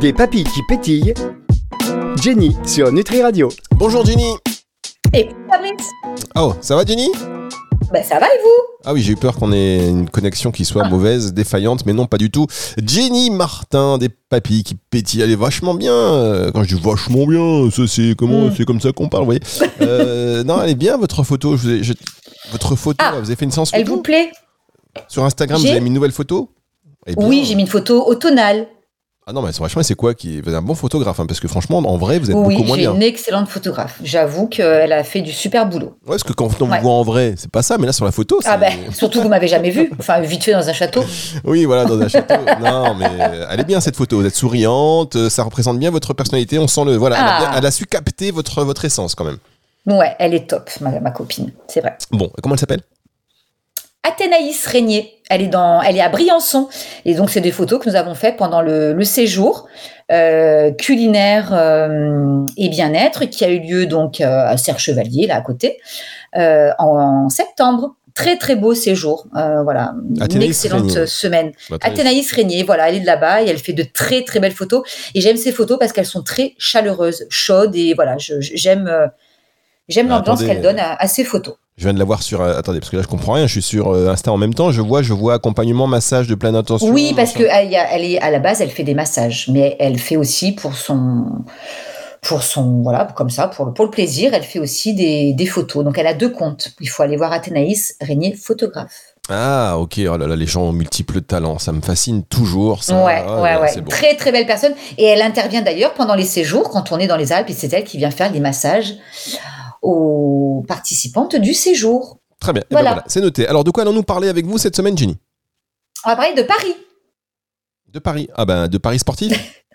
Des papilles qui pétillent. Jenny sur Nutri Radio. Bonjour Jenny. Et Fabrice. Oh, ça va Jenny ? Ben ça va et vous ? Ah oui, j'ai eu peur qu'on ait une connexion qui soit mauvaise, défaillante, mais non, pas du tout. Jenny Martin, des papilles qui pétillent, elle est vachement bien. Quand je dis vachement bien, ça c'est c'est comme ça qu'on parle, vous voyez. Non, elle est bien votre photo. Votre photo, vous avez fait une séance photo ? Elle vous plaît ? Sur Instagram, vous avez mis une nouvelle photo ? Oui, j'ai mis une photo au tonal. Ah non, mais franchement, c'est quoi qui... Vous êtes un bon photographe, hein, parce que franchement, en vrai, vous êtes beaucoup moins bien. Oui, j'ai une excellente photographe. J'avoue qu'elle a fait du super boulot. Ouais, parce que quand on vous voit en vrai, c'est pas ça, mais là, sur la photo, c'est... Ah ben, surtout que vous m'avez jamais vu. Enfin, vite fait dans un château. Oui, voilà, dans un château. Non, mais elle est bien, cette photo. Vous êtes souriante, ça représente bien votre personnalité. On sent le... Voilà, elle a su capter votre essence, quand même. Ouais, elle est top, ma copine. C'est vrai. Bon, comment elle s'appelle ? Athénaïs Régnier, elle est à Briançon, et donc c'est des photos que nous avons faites pendant le séjour culinaire et bien-être qui a eu lieu donc à Serre-Chevalier, là à côté, en septembre. Très très beau séjour, voilà, une excellente semaine. Athénaïs Régnier, voilà, elle est de là-bas et elle fait de très très belles photos. Et j'aime ces photos parce qu'elles sont très chaleureuses, chaudes, et voilà, j'aime l'ambiance qu'elle donne à ces photos. Je viens de la voir sur... attendez, parce que là, je comprends rien. Je suis sur Insta en même temps. Je vois accompagnement, massage de pleine attention. Oui, parce que à la base, elle fait des massages. Mais elle fait aussi pour son voilà, comme ça, pour le plaisir, elle fait aussi des photos. Donc, elle a 2 comptes. Il faut aller voir Athénaïs Régnier, photographe. Ah, ok. Oh là là, les gens ont multiples talents. Ça me fascine toujours. Ça. Ouais. C'est bon. Très, très belle personne. Et elle intervient d'ailleurs pendant les séjours, quand on est dans les Alpes, et c'est elle qui vient faire les massages aux participantes du séjour. Très bien, voilà. Voilà, c'est noté. Alors, de quoi allons-nous parler avec vous cette semaine, Jenny ? On va parler de Paris. De Paris ? Ah ben, de Paris sportif ?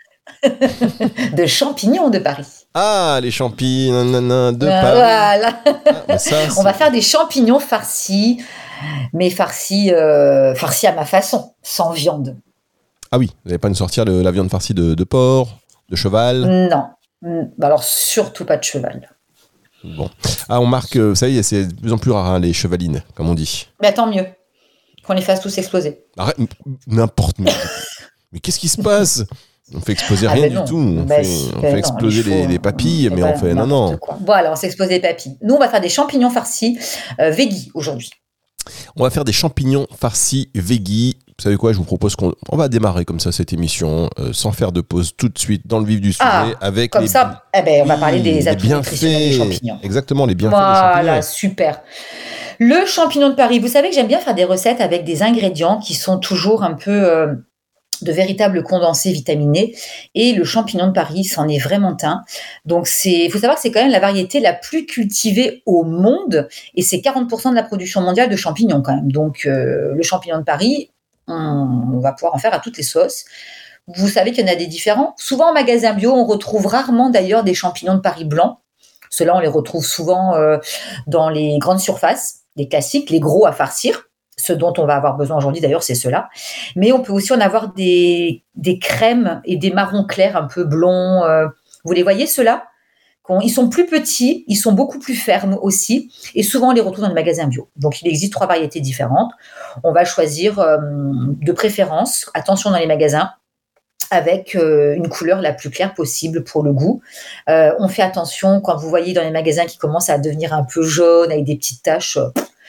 De champignons de Paris. Ah, les champignons de Paris. Voilà. On va faire des champignons farcis, mais farcis à ma façon, sans viande. Ah oui, vous n'allez pas nous sortir la viande farcie de porc, de cheval ? Non. Alors, surtout pas de cheval. Bon. Ah, on marque, ça y est, c'est de plus en plus rare, hein, les chevalines, comme on dit. Mais tant mieux. Qu'on les fasse tous exploser. Arrête, n'importe quoi. Mais qu'est-ce qui se passe ? On fait exploser rien du tout. On fait exploser les papilles, mais on fait... Non. Voilà, on s'explose les papilles. Nous, on va faire des champignons farcis veggie aujourd'hui. On va faire des champignons farcis veggie. Vous savez quoi ? Je vous propose qu'on va démarrer comme ça cette émission, sans faire de pause, tout de suite dans le vif du sujet. Avec comme ça, on va parler des atouts nutritionnels des champignons. Exactement, les bienfaits des champignons. Voilà, super. Le champignon de Paris. Vous savez que j'aime bien faire des recettes avec des ingrédients qui sont toujours un peu de véritables condensés vitaminés. Et le champignon de Paris, c'en est vraiment un. Donc, il faut savoir que c'est quand même la variété la plus cultivée au monde. Et c'est 40% de la production mondiale de champignons quand même. Donc, le champignon de Paris, on va pouvoir en faire à toutes les sauces. Vous savez qu'il y en a des différents. Souvent en magasin bio, on retrouve rarement d'ailleurs des champignons de Paris blancs. Ceux-là, on les retrouve souvent dans les grandes surfaces, les classiques, les gros à farcir. Ce dont on va avoir besoin aujourd'hui, d'ailleurs, c'est ceux-là. Mais on peut aussi en avoir des crèmes et des marrons clairs un peu blonds. Vous les voyez, ceux-là ? Ils sont plus petits, ils sont beaucoup plus fermes aussi, et souvent on les retrouve dans les magasins bio. Donc il existe 3 variétés différentes. On va choisir de préférence, attention dans les magasins, avec une couleur la plus claire possible pour le goût. On fait attention quand vous voyez dans les magasins qui commencent à devenir un peu jaunes avec des petites taches.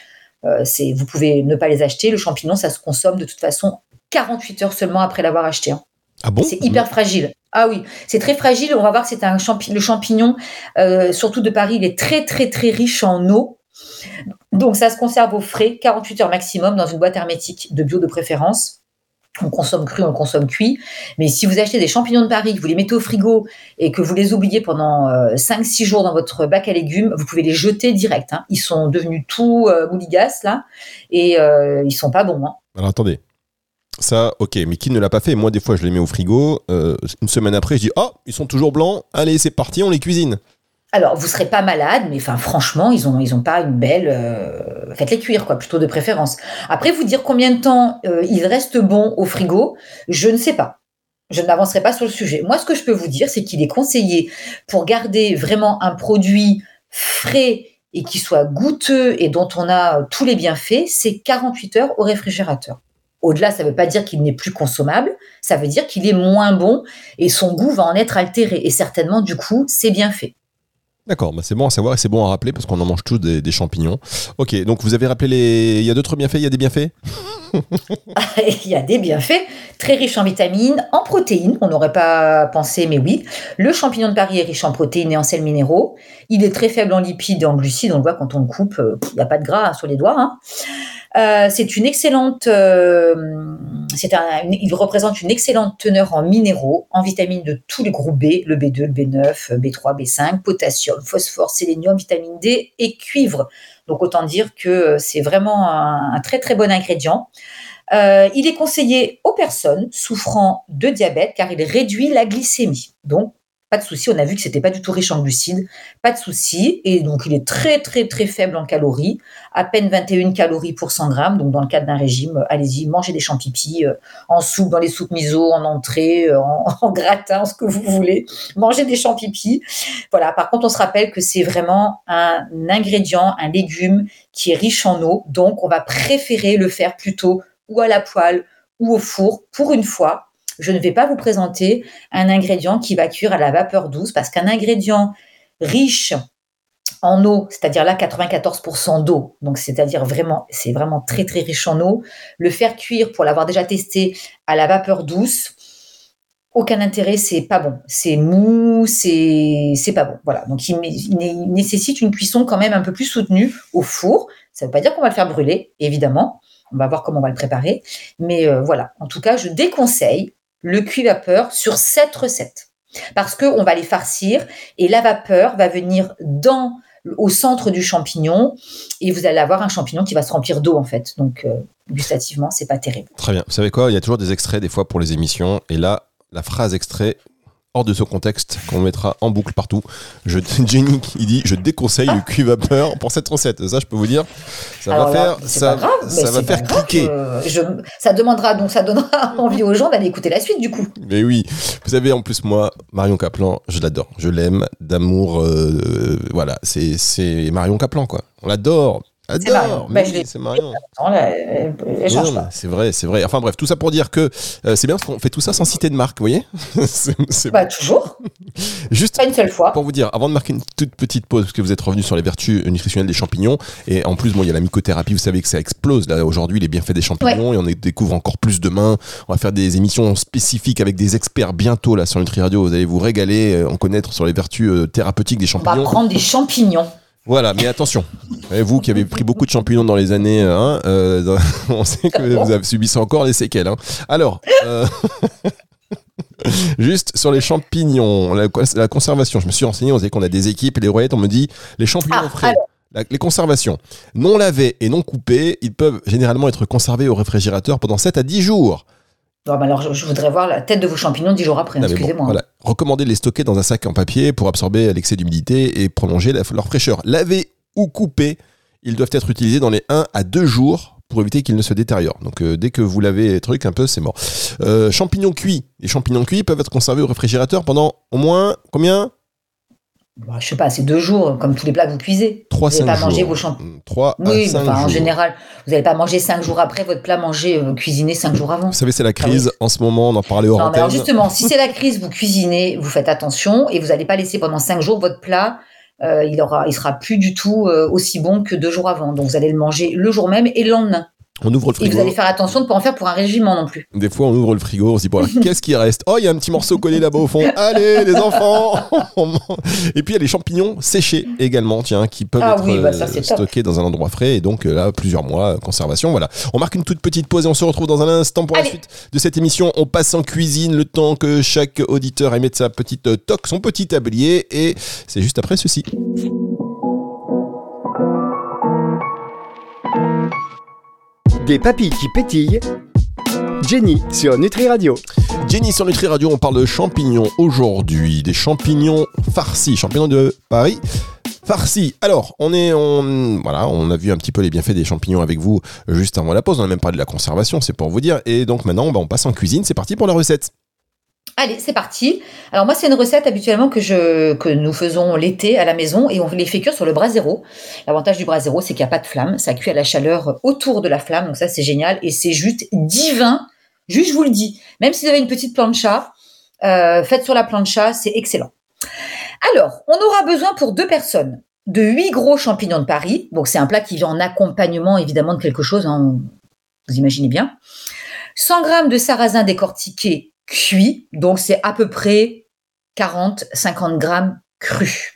Vous pouvez ne pas les acheter. Le champignon, ça se consomme de toute façon 48 heures seulement après l'avoir acheté. Ah bon ? C'est hyper fragile. Ah oui, c'est très fragile. On va voir que c'est le champignon, surtout de Paris, il est très, très, très riche en eau. Donc, ça se conserve au frais, 48 heures maximum, dans une boîte hermétique de bio de préférence. On consomme cru, on consomme cuit. Mais si vous achetez des champignons de Paris, que vous les mettez au frigo et que vous les oubliez pendant 5-6 jours dans votre bac à légumes, vous pouvez les jeter direct. Hein. Ils sont devenus tout bouligasses, là, et ils sont pas bons. Hein. Alors, attendez. Ça, ok, mais qui ne l'a pas fait ? Moi, des fois, je les mets au frigo. Une semaine après, je dis « Oh, ils sont toujours blancs. Allez, c'est parti, on les cuisine. » Alors, vous ne serez pas malade, mais franchement, ils ont pas une belle... Faites-les cuire, quoi, plutôt de préférence. Après, vous dire combien de temps ils restent bons au frigo, je ne sais pas. Je n'avancerai pas sur le sujet. Moi, ce que je peux vous dire, c'est qu'il est conseillé pour garder vraiment un produit frais et qui soit goûteux et dont on a tous les bienfaits, c'est 48 heures au réfrigérateur. Au-delà, ça ne veut pas dire qu'il n'est plus consommable, ça veut dire qu'il est moins bon et son goût va en être altéré. Et certainement, du coup, c'est bien fait. D'accord, c'est bon à savoir et c'est bon à rappeler parce qu'on en mange tous des champignons. Ok, donc vous avez rappelé il y a d'autres bienfaits, il y a des bienfaits ? Il y a des bienfaits, très riches en vitamines, en protéines, on n'aurait pas pensé, mais oui. Le champignon de Paris est riche en protéines et en sels minéraux. Il est très faible en lipides et en glucides, on le voit quand on le coupe, il n'y a pas de gras sur les doigts. C'est une excellente, il représente une excellente teneur en minéraux, en vitamines de tous les groupes B, le B2, le B9, B3, B5, potassium, phosphore, sélénium, vitamine D et cuivre. Donc autant dire que c'est vraiment un très très bon ingrédient. Il est conseillé aux personnes souffrant de diabète car il réduit la glycémie. Donc pas de souci, on a vu que c'était pas du tout riche en glucides, pas de souci. Et donc il est très très très faible en calories, à peine 21 calories pour 100 grammes. Donc dans le cadre d'un régime, allez-y, mangez des champipis en soupe, dans les soupes miso, en entrée, en gratin, ce que vous voulez. Mangez des champipis. Voilà. Par contre, on se rappelle que c'est vraiment un ingrédient, un légume qui est riche en eau. Donc on va préférer le faire plutôt ou à la poêle ou au four pour une fois. Je ne vais pas vous présenter un ingrédient qui va cuire à la vapeur douce parce qu'un ingrédient riche en eau, c'est-à-dire là 94% d'eau, donc c'est-à-dire vraiment, c'est vraiment très très riche en eau, le faire cuire pour l'avoir déjà testé à la vapeur douce, aucun intérêt, c'est pas bon, c'est mou, c'est pas bon. Voilà, donc il nécessite une cuisson quand même un peu plus soutenue au four. Ça ne veut pas dire qu'on va le faire brûler, évidemment. On va voir comment on va le préparer, mais voilà. En tout cas, je déconseille le cuit vapeur sur cette recette parce qu'on va les farcir et la vapeur va venir au centre du champignon et vous allez avoir un champignon qui va se remplir d'eau en fait. Donc gustativement, c'est pas terrible. Très bien. Vous savez quoi ? Il y a toujours des extraits des fois pour les émissions et là, la phrase extrait hors de ce contexte qu'on mettra en boucle partout. Jenny, il dit je déconseille le cuit vapeur pour cette recette. Ça, je peux vous dire, ça va faire cliquer. Ça donnera envie aux gens d'aller écouter la suite du coup. Mais oui, vous savez, en plus moi, Marion Caplan, je l'adore, je l'aime d'amour. Voilà, c'est Marion Caplan quoi. On l'adore. C'est Marion. C'est Marion. C'est vrai. Enfin bref, tout ça pour dire que c'est bien parce qu'on fait tout ça sans citer de marque, vous voyez. Toujours. Juste pas une seule fois. Pour vous dire, avant de marquer une toute petite pause, parce que vous êtes revenu sur les vertus nutritionnelles des champignons, et en plus, il y a la mycothérapie, vous savez que ça explose là aujourd'hui, les bienfaits des champignons, et on découvre encore plus demain. On va faire des émissions spécifiques avec des experts bientôt là sur Nutri Radio. Vous allez vous régaler, en connaître sur les vertus thérapeutiques des champignons. On va prendre des champignons. Voilà, mais attention, vous qui avez pris beaucoup de champignons dans les années, on sait que vous avez subi encore les séquelles. Alors, juste sur les champignons, la conservation, je me suis renseigné, on sait qu'on a des équipes, et les Royettes, on me dit, les champignons frais, les conservations, non lavés et non coupés, ils peuvent généralement être conservés au réfrigérateur pendant 7 à 10 jours. Alors, je voudrais voir la tête de vos champignons 10 jours après, excusez-moi. Voilà. Recommandez de les stocker dans un sac en papier pour absorber l'excès d'humidité et prolonger leur fraîcheur. Lavés ou coupés, ils doivent être utilisés dans les 1 à 2 jours pour éviter qu'ils ne se détériorent. Donc, dès que vous lavez les trucs un peu, c'est mort. Champignons cuits. Les champignons cuits peuvent être conservés au réfrigérateur pendant au moins, combien ? Je sais pas, c'est 2 jours, comme tous les plats que vous cuisez. 3 à 5 jours. Vous n'allez pas manger vos champignons. 3 à 5 jours. En général, vous n'allez pas manger 5 jours après votre plat cuisiné 5 jours avant. Vous savez, c'est la crise. En ce moment, on en parlait hors antenne. Alors justement, si c'est la crise, vous cuisinez, vous faites attention et vous n'allez pas laisser pendant 5 jours votre plat. Il sera plus du tout aussi bon que 2 jours avant. Donc vous allez le manger le jour même et le lendemain. On ouvre le frigo. Et vous allez faire attention de ne pas en faire pour un régiment non plus. Des fois, on ouvre le frigo, on se dit, bon, qu'est-ce qui reste ? Oh, il y a un petit morceau collé là-bas au fond. Allez, les enfants. Et puis, il y a les champignons séchés également, qui peuvent être stockés dans un endroit frais. Et donc, là, plusieurs mois, conservation. Voilà. On marque une toute petite pause et on se retrouve dans un instant pour la suite de cette émission. On passe en cuisine le temps que chaque auditeur émette sa petite toque, son petit tablier. Et c'est juste après ceci. Des papilles qui pétillent. Jenny sur Nutri Radio. Jenny sur Nutri Radio, on parle de champignons aujourd'hui, des champignons farcis, champignons de Paris farcis. Alors, on a vu un petit peu les bienfaits des champignons avec vous juste avant la pause. On n'a même pas de la conservation, c'est pour vous dire. Et donc maintenant, on passe en cuisine. C'est parti pour la recette. Allez, c'est parti. Alors moi, c'est une recette habituellement que nous faisons l'été à la maison et on les fait cuire sur le brasero. L'avantage du brasero, c'est qu'il n'y a pas de flamme. Ça cuit à la chaleur autour de la flamme, donc ça, c'est génial. Et c'est juste divin. Juste, je vous le dis. Même si vous avez une petite plancha, faites sur la plancha, c'est excellent. Alors, on aura besoin pour 2 personnes de 8 gros champignons de Paris. Donc, c'est un plat qui vient en accompagnement, évidemment, de quelque chose. Hein, vous imaginez bien. 100 g de sarrasin décortiqué cuit. Donc, c'est à peu près 40-50 g crus.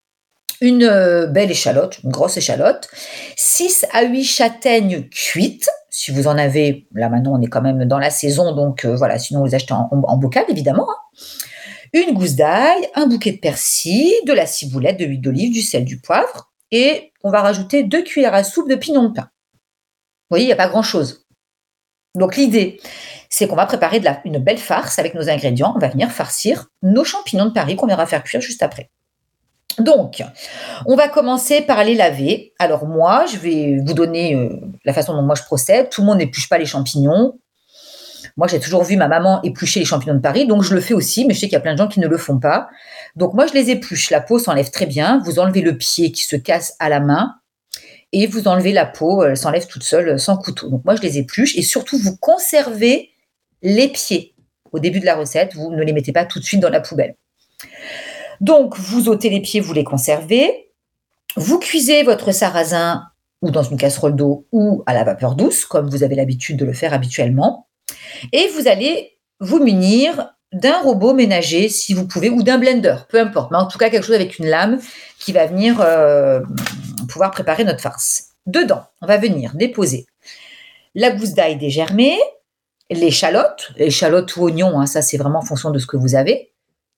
Une belle échalote, une grosse échalote. 6 à 8 châtaignes cuites. Si vous en avez, là maintenant, on est quand même dans la saison. Donc, voilà, sinon, vous achetez en bocal, évidemment. Hein. Une gousse d'ail, un bouquet de persil, de la ciboulette, de l'huile d'olive, du sel, du poivre. Et on va rajouter 2 cuillères à soupe de pignon de pain. Vous voyez, il n'y a pas grand-chose. Donc l'idée, c'est qu'on va préparer une belle farce avec nos ingrédients. On va venir farcir nos champignons de Paris qu'on ira faire cuire juste après. Donc, on va commencer par les laver. Alors moi, je vais vous donner la façon dont moi je procède. Tout le monde n'épluche pas les champignons. Moi, j'ai toujours vu ma maman éplucher les champignons de Paris, donc je le fais aussi, mais je sais qu'il y a plein de gens qui ne le font pas. Donc moi, je les épluche. La peau s'enlève très bien. Vous enlevez le pied qui se casse à la main et vous enlevez la peau, elle s'enlève toute seule sans couteau. Donc moi, je les épluche et surtout, vous conservez les pieds. Au début de la recette, vous ne les mettez pas tout de suite dans la poubelle. Donc, vous ôtez les pieds, vous les conservez. Vous cuisez votre sarrasin ou dans une casserole d'eau ou à la vapeur douce, comme vous avez l'habitude de le faire habituellement. Et vous allez vous munir d'un robot ménager, si vous pouvez, ou d'un blender, peu importe. Mais en tout cas, quelque chose avec une lame qui va venir pouvoir préparer notre farce. Dedans, on va venir déposer la gousse d'ail dégermée, l'échalote ou oignon, hein, ça c'est vraiment en fonction de ce que vous avez.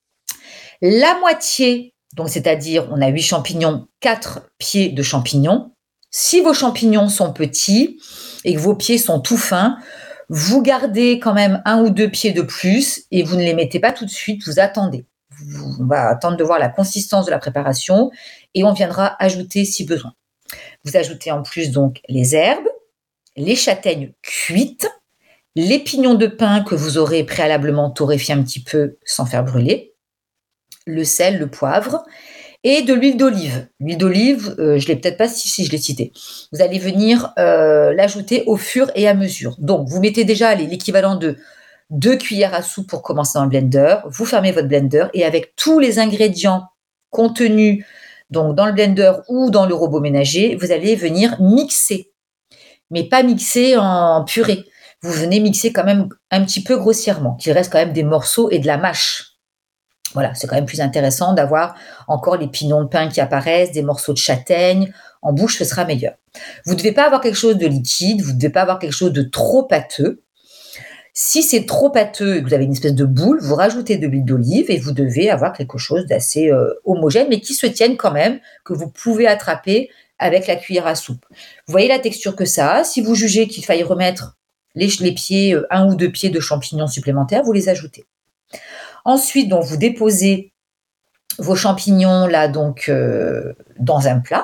La moitié, donc c'est-à-dire on a 8 champignons, 4 pieds de champignons. Si vos champignons sont petits et que vos pieds sont tout fins, vous gardez quand même 1 ou 2 pieds de plus et vous ne les mettez pas tout de suite, vous attendez. On va attendre de voir la consistance de la préparation et on viendra ajouter si besoin. Vous ajoutez en plus donc les herbes, les châtaignes cuites, les pignons de pain que vous aurez préalablement torréfiés un petit peu sans faire brûler, le sel, le poivre et de l'huile d'olive. L'huile d'olive, je ne l'ai peut-être pas si je l'ai cité. Vous allez venir l'ajouter au fur et à mesure. Donc, vous mettez déjà l'équivalent de 2 cuillères à soupe pour commencer dans le blender. Vous fermez votre blender et avec tous les ingrédients contenus donc dans le blender ou dans le robot ménager, vous allez venir mixer. Mais pas mixer en purée. Vous venez mixer quand même un petit peu grossièrement, qu'il reste quand même des morceaux et de la mâche. Voilà, c'est quand même plus intéressant d'avoir encore les pignons de pain qui apparaissent, des morceaux de châtaigne. En bouche, ce sera meilleur. Vous ne devez pas avoir quelque chose de liquide, vous ne devez pas avoir quelque chose de trop pâteux. Si c'est trop pâteux et que vous avez une espèce de boule, vous rajoutez de l'huile d'olive et vous devez avoir quelque chose d'assez homogène, mais qui se tienne quand même, que vous pouvez attraper avec la cuillère à soupe. Vous voyez la texture que ça a. Si vous jugez qu'il faille remettre les pieds, 1 ou 2 pieds de champignons supplémentaires, vous les ajoutez. Ensuite, donc, vous déposez vos champignons là donc dans un plat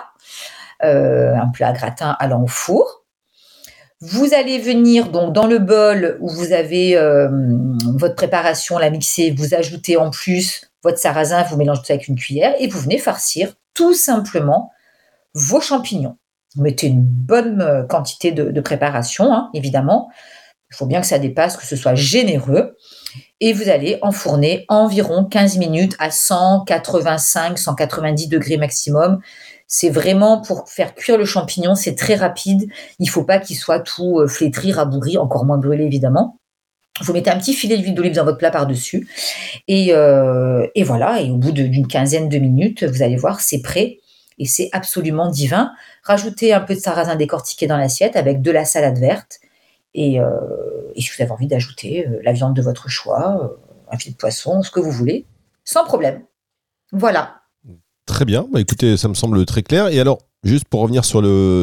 gratin allant au four. Vous allez venir donc dans le bol où vous avez votre préparation, la mixée, vous ajoutez en plus votre sarrasin, vous mélangez tout ça avec une cuillère et vous venez farcir tout simplement vos champignons. Vous mettez une bonne quantité de préparation, hein, évidemment. Il faut bien que ça dépasse, que ce soit généreux. Et vous allez enfourner environ 15 minutes à 185-190 degrés maximum. C'est vraiment pour faire cuire le champignon, c'est très rapide. Il ne faut pas qu'il soit tout flétri, rabougri, encore moins brûlé évidemment. Vous mettez un petit filet d'huile d'olive dans votre plat par-dessus. Et voilà, et au bout d'une quinzaine de minutes, vous allez voir, c'est prêt. Et c'est absolument divin. Rajoutez un peu de sarrasin décortiqué dans l'assiette avec de la salade verte. Et si vous avez envie d'ajouter la viande de votre choix, un filet de poisson, ce que vous voulez, sans problème. Voilà. Très bien. Bah, écoutez, ça me semble très clair. Et alors, juste pour revenir sur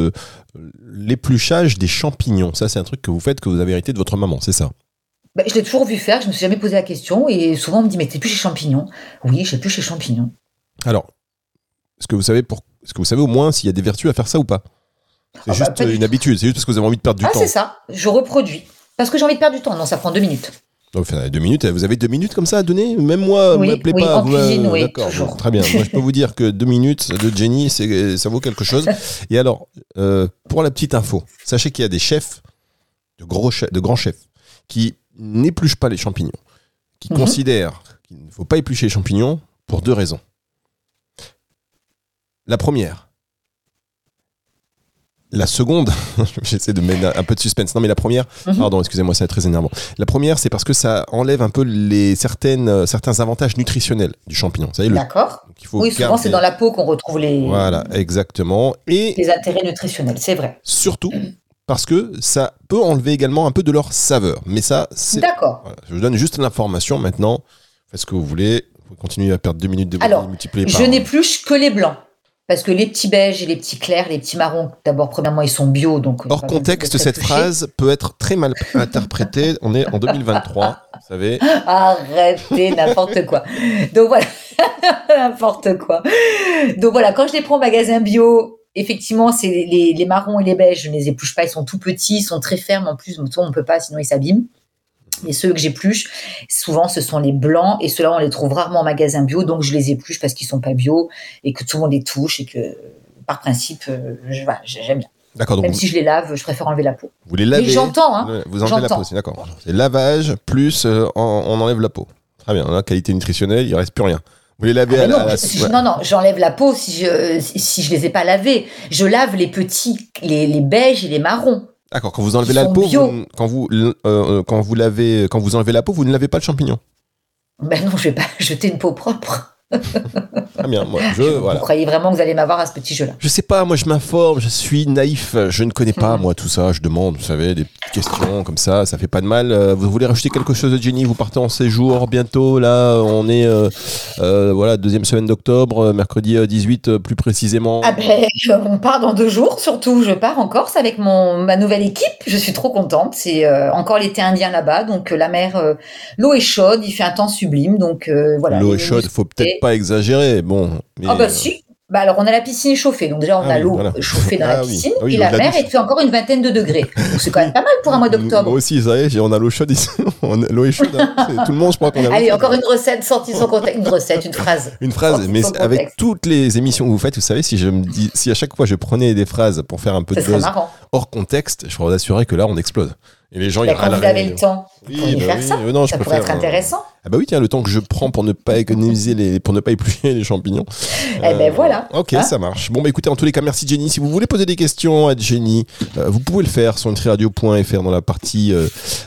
l'épluchage des champignons, ça c'est un truc que vous faites, que vous avez hérité de votre maman, c'est ça? Je l'ai toujours vu faire, je ne me suis jamais posé la question. Et souvent on me dit, mais t'épluches les champignons? Oui, j'épluche les champignons. Alors, est-ce que vous savez au moins s'il y a des vertus à faire ça ou pas? C'est juste une habitude, c'est juste parce que vous avez envie de perdre du temps. Ah, c'est ça, je reproduis. Parce que j'ai envie de perdre du temps. Non, ça prend 2 minutes. Donc, 2 minutes, vous avez 2 minutes comme ça à donner? Même moi, Oui, m'appelez oui, pas. en cuisine, oui, d'accord, toujours. bon, très bien. Moi, je peux vous dire que 2 minutes de Jenny, ça vaut quelque chose. Et alors, pour la petite info, sachez qu'il y a des chefs, de grands chefs, qui n'épluchent pas les champignons, qui considèrent qu'il ne faut pas éplucher les champignons pour 2 raisons. La première. La seconde, j'essaie de mettre un peu de suspense. Non, mais la première, pardon, excusez-moi, ça va être très énervant. La première, c'est parce que ça enlève un peu certains avantages nutritionnels du champignon. Vous savez, D'accord. Oui, souvent c'est dans la peau qu'on retrouve Voilà, exactement. Et les intérêts nutritionnels, c'est vrai. Surtout parce que ça peut enlever également un peu de leur saveur. Mais ça, c'est... D'accord. Voilà, je vous donne juste l'information maintenant. Faites ce que vous voulez. Vous continuez à perdre 2 minutes de Alors, multiplier par... je n'épluche que les blancs. Parce que les petits beiges et les petits clairs, les petits marrons, d'abord, premièrement, ils sont bio. Donc hors contexte, cette phrase peut être très mal interprétée. On est en 2023, vous savez. Arrêtez, n'importe quoi. Donc voilà, n'importe quoi. Donc voilà, quand je les prends au magasin bio, effectivement, c'est les marrons et les beiges, je ne les épluche pas, ils sont tout petits, ils sont très fermes en plus, on ne peut pas, sinon ils s'abîment. Et ceux que j'épluche, souvent ce sont les blancs, et ceux-là on les trouve rarement en magasin bio, donc je les épluche parce qu'ils sont pas bio et que tout le monde les touche et que par principe, j'aime bien. D'accord. Donc même si je les lave, je préfère enlever la peau. Vous les lavez. Mais j'entends, hein. Vous enlevez la peau, c'est d'accord. C'est lavage plus on enlève la peau. Très bien. La qualité nutritionnelle, il reste plus rien. Vous les lavez non, j'enlève la peau si je les ai pas lavés. Je lave les petits, les beiges et les marrons. D'accord, quand vous enlevez la peau, quand vous enlevez la peau, vous ne lavez pas le champignon. Ben non, je vais pas jeter une peau propre. Très bien, moi, Vous croyez vraiment que vous allez m'avoir à ce petit jeu-là? Je sais pas, moi je m'informe, je suis naïf, je ne connais pas moi tout ça, je demande, vous savez, des petites questions comme ça fait pas de mal. Vous voulez rajouter quelque chose de Jenny? Vous partez en séjour bientôt, là, on est deuxième semaine d'octobre, mercredi 18 plus précisément. Ah ben, on part dans 2 jours, surtout je pars en Corse avec ma nouvelle équipe, je suis trop contente, c'est encore l'été indien là-bas, donc la mer, l'eau est chaude, il fait un temps sublime, donc voilà. L'eau est chaude, faut peut-être pas exagérer, bon. Mais... Ah bah si. Bah alors on a la piscine chauffée, donc déjà on a l'eau chauffée dans la piscine, et la mer elle fait encore une vingtaine de degrés. Donc c'est quand même pas mal pour un mois d'octobre. Moi aussi, ça y est, on a l'eau chaude ici. L'eau est chaude. Tout le monde, je crois qu'on a. Allez, encore une recette sortie de son contexte, une phrase. Une phrase, mais avec toutes les émissions que vous faites, vous savez, si à chaque fois je prenais des phrases pour faire un peu de buzz hors contexte, je peux vous assurer que là on explose. Et les gens, quand vous avez le temps, vous pourriez faire ça. Ça pourrait être intéressant. Ah bah oui, tiens, le temps que je prends pour ne pas économiser pour ne pas éplucher les champignons. Eh ben voilà. Ok, ça marche. Bon bah écoutez, en tous les cas, merci Jenny. Si vous voulez poser des questions à Jenny, vous pouvez le faire sur nutriradio.fr dans la partie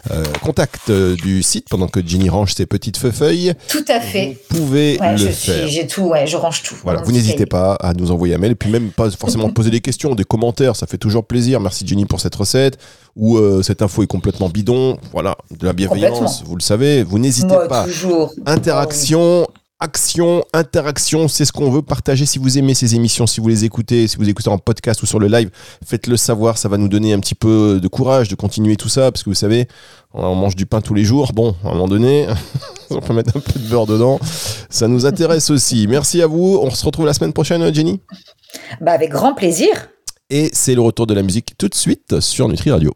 contact du site pendant que Jenny range ses petites feuilles. Tout à fait. Vous pouvez le faire. J'ai tout, je range tout. Voilà, vous n'hésitez pas à nous envoyer un mail et puis même pas forcément poser des questions, des commentaires, ça fait toujours plaisir. Merci Jenny pour cette recette ou cette info est complètement bidon. Voilà, de la bienveillance, vous le savez, vous n'hésitez pas. Toujours. Interaction, action, interaction, c'est ce qu'on veut partager. Si vous aimez ces émissions, si vous les écoutez, si vous écoutez en podcast ou sur le live, faites-le savoir, ça va nous donner un petit peu de courage de continuer tout ça, parce que vous savez, on mange du pain tous les jours, bon, à un moment donné, on peut mettre un peu de beurre dedans, ça nous intéresse aussi. Merci à vous, on se retrouve la semaine prochaine, Jenny. Bah avec grand plaisir. Et c'est le retour de la musique tout de suite sur Nutri Radio.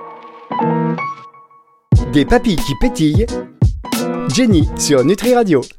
Des papilles qui pétillent. Jenny sur Nutri Radio.